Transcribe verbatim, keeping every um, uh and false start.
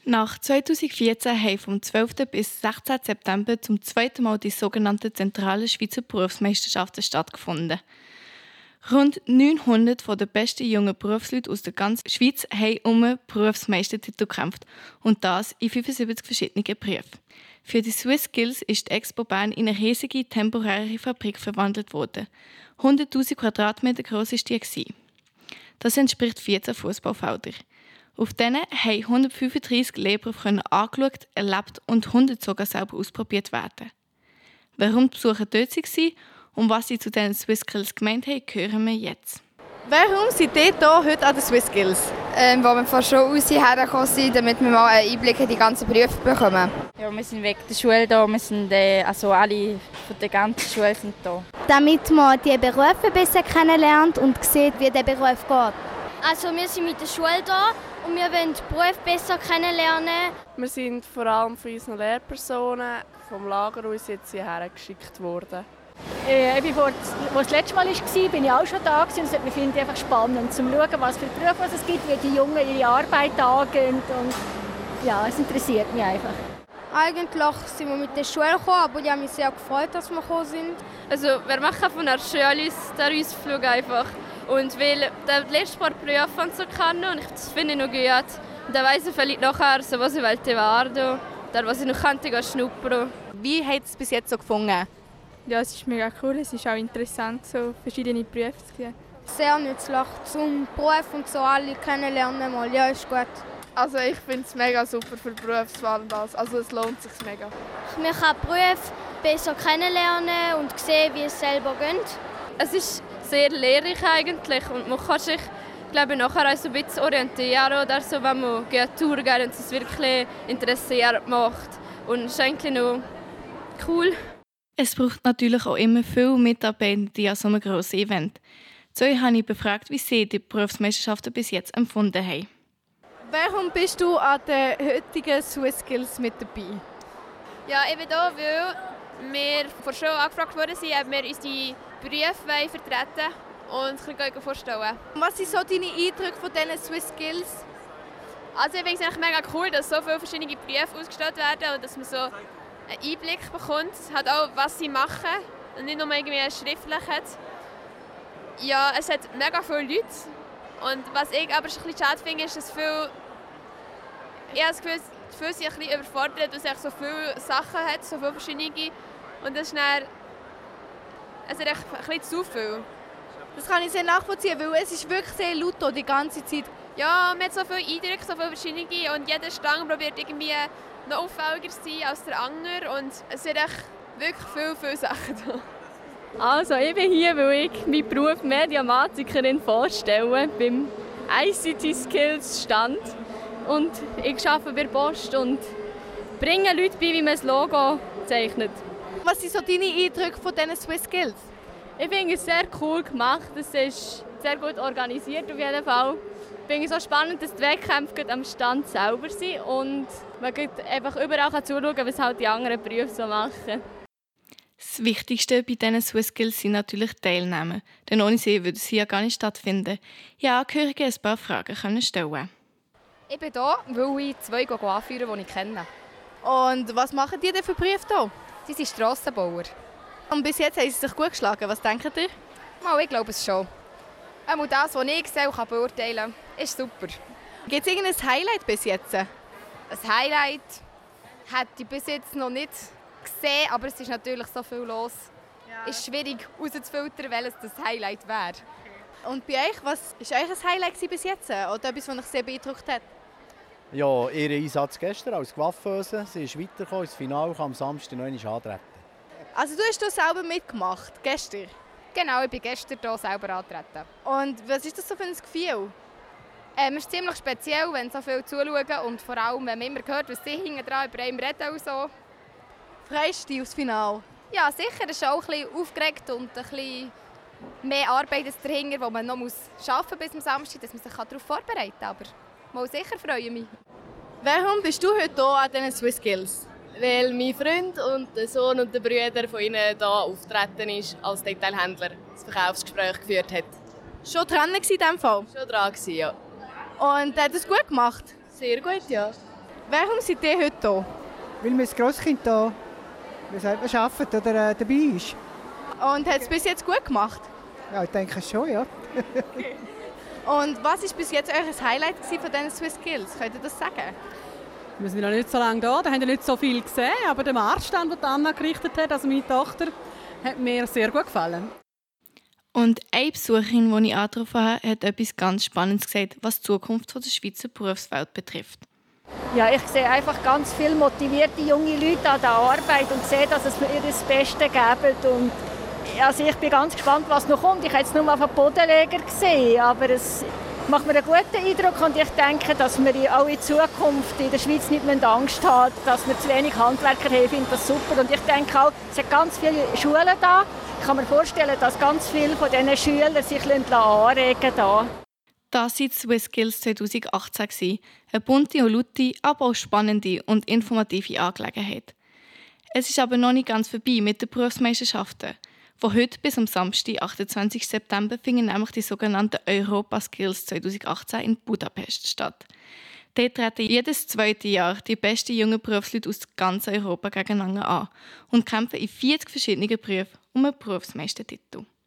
Nach zweitausendvierzehn haben vom zwölften bis sechzehnten September zum zweiten Mal die sogenannten zentralen Schweizer Berufsmeisterschaften stattgefunden. Rund neunhundert von den besten jungen Berufsleuten aus der ganzen Schweiz haben um einen Berufsmeistertitel gekämpft und das in fünfundsiebzig verschiedenen Berufen. Für die Swiss Skills ist die Expo Bern in eine riesige temporäre Fabrik verwandelt worden. hunderttausend Quadratmeter gross war die. Das entspricht vierzehn Fußballfeldern. Auf denen haben hundertfünfunddreissig Lehrberufe angeschaut, erlebt und hundert sogar selber ausprobiert werden. Warum die Besucher dort waren und was sie zu diesen Swiss Skills gemeint haben, hören wir jetzt. Warum seid ihr hier heute an den Swiss Skills? Ähm, wo wir von der Schule aus hergekommen sind, damit wir mal einen Einblick in die ganzen Berufe bekommen. Ja, wir sind wegen der Schule da, wir sind, äh, also alle von der ganzen Schule sind da. Damit man die Berufe besser kennenlernt und sieht, wie der Beruf geht. Also wir sind mit der Schule da und wir wollen den Beruf besser kennenlernen. Wir sind vor allem von unseren Lehrpersonen vom Lager aus jetzt hierher geschickt worden. Äh, bevor es das letzte Mal war, bin ich auch schon da gewesen. Das finde ich einfach spannend, zum schauen, was für Berufe es gibt, wie die Jungen ihre Arbeit angehen. Und ja, es interessiert mich einfach. Eigentlich sind wir mit der Schule gekommen, aber ich habe mich sehr gefreut, dass wir gekommen sind. Also wir machen von der Schule den Ausflug einfach. Und weil der letzte paar Berufe und so kann und ich das finde ich noch gut. Und dann weiss ich vielleicht nachher, so, was ich wollte werden, oder was ich noch kannte, gehen schnuppern. Wie habt ihr es bis jetzt so gefunden? Ja, es ist mega cool. Es ist auch interessant, so verschiedene Berufe zu sehen. Sehr nützlich zum Beruf und so alle kennenlernen mal. Ja, ist gut. Also ich finde es mega super für die Berufswahl und alles. Also es lohnt sich mega. Man kann Berufe besser kennenlernen und sehen, wie es selber geht. Es ist sehr lehrreich eigentlich und man kann sich, glaube ich, nachher auch so ein bisschen orientieren oder so, wenn man eine Tour geht und es wirklich interessiert macht. Und es ist eigentlich noch cool. Es braucht natürlich auch immer viele Mitarbeitende an so einem grossen Event. So habe ich befragt, wie sie die Berufsmeisterschaften bis jetzt empfunden haben. Warum bist du an den heutigen Swiss Skills mit dabei? Ja, ich bin hier, weil wir von der Schule angefragt worden sind, ob wir unsere Berufe vertreten und ein bisschen vorstellen. Was sind so deine Eindrücke von diesen Swiss Skills? Also ich finde es mega cool, dass so viele verschiedene Berufe ausgestellt werden und dass man so einen Einblick bekommt, halt auch, was sie machen und nicht nur irgendwie schriftlich hat. Ja, es hat mega viele Leute und was ich aber ein bisschen schade finde, ist, dass viele, ich habe das Gefühl, viele sind ein bisschen überfordert, weil es so viele Sachen hat, so viele verschiedene und das ist dann, es ist echt ein bisschen zu viel. Das kann ich sehr nachvollziehen, weil es ist wirklich sehr laut hier die ganze Zeit. Ja, man hat so viele Eindrücke, so viele verschiedene und jeder Stang probiert irgendwie noch auffälliger zu sein als der andere und es sind echt wirklich viele, viele Sachen da. Also ich bin hier, weil ich meinen Beruf Mediamatikerin vorstelle beim I C T Skills Stand. Und ich arbeite bei der Post und bringe Leute bei, wie man das Logo zeichnet. Was sind so deine Eindrücke von diesen Swiss Skills? Ich finde es sehr cool gemacht. Es ist sehr gut organisiert auf jeden Fall. Ich finde es auch spannend, dass die Wettkämpfe am Stand selber sind und man kann einfach überall zuschauen, was halt die anderen Berufe so machen. Das Wichtigste bei diesen Swiss Skills sind natürlich die Teilnehmer, denn ohne sie würde es hier gar nicht stattfinden. Ja, Angehörige ein paar Fragen können stellen. Ich bin hier, weil ich zwei anführen, die ich kenne. Und was machen die denn für Berufe hier? Sie sind Strassenbauer. Und bis jetzt haben sie sich gut geschlagen. Was denkt ihr? Mal, ich glaube es schon. Auch das, was ich sehe und beurteilen kann, ist super. Gibt es irgendein Highlight bis jetzt? Ein Highlight hätte ich bis jetzt noch nicht gesehen, aber es ist natürlich so viel los. Ja. Es ist schwierig herauszufiltern, welches das Highlight wäre. Und bei euch, was war euch ein Highlight bis jetzt? Oder etwas, was euch sehr beeindruckt hat? Ja, ihr Einsatz gestern als Coiffeuse. Sie ist weitergekommen ins Finale und am Samstag noch einmal antreten. Also du hast hier selber mitgemacht, gestern? Genau, ich bin gestern hier selber angetreten. Und was ist das so für ein Gefühl? Ähm, es ist ziemlich speziell, wenn so viele zuschauen und vor allem, wenn man immer hört, was sie hinten dran über einem reden und so. Freust du dich aufs Finale? Ja, sicher. Es ist auch ein bisschen aufgeregt und ein bisschen mehr Arbeit dahinter, wo man noch muss arbeiten muss bis am Samstag, dass man sich darauf vorbereiten kann. Aber mal sicher freue ich mich. Warum bist du heute hier an diesen Swiss Skills? Weil mein Freund und der Sohn und der Brüder von ihnen hier auftreten ist, als Detailhändler das Verkaufsgespräch geführt hat. Schon dran in diesem Fall? Schon dran, ja. Und hat er es gut gemacht? Sehr gut, ja. Warum seid ihr heute hier? Weil mein Grosskind hier, wie sagt man, arbeitet oder äh, dabei ist. Und hat es bis jetzt gut gemacht? Ja, ich denke schon, ja. Und was war bis jetzt euer Highlight von diesen Swiss Skills? Könnt ihr das sagen? Wir sind noch nicht so lange da, da haben wir nicht so viel gesehen, aber der Marktstand, den Anna gerichtet hat, also meine Tochter, hat mir sehr gut gefallen. Und eine Besucherin, die ich angetroffen habe, hat etwas ganz Spannendes gesagt, was die Zukunft der Schweizer Berufswelt betrifft. Ja, ich sehe einfach ganz viele motivierte junge Leute an der Arbeit und sehe, dass es mir ihr das Beste gibt. Und also ich bin ganz gespannt, was noch kommt. Ich habe jetzt nur auf den Bodenleger gesehen, aber es macht mir einen guten Eindruck und ich denke, dass wir auch in Zukunft in der Schweiz nicht Angst haben, dass wir zu wenig Handwerker haben. Ich finde das super und ich denke auch, es sind ganz viele Schulen da. Ich kann mir vorstellen, dass ganz viele von diesen Schülern sich anregen lassen. Das war die Swiss Skills zwanzig achtzehn. Eine bunte und laute, aber auch spannende und informative Angelegenheit. Es ist aber noch nicht ganz vorbei mit den Berufsmeisterschaften. Von heute bis am Samstag, achtundzwanzigsten September, finden nämlich die sogenannten Europa Skills zwanzig achtzehn in Budapest statt. Dort treten jedes zweite Jahr die besten jungen Berufsleute aus ganz Europa gegeneinander an und kämpfen in vierzig verschiedenen Berufen um einen Berufsmeistertitel.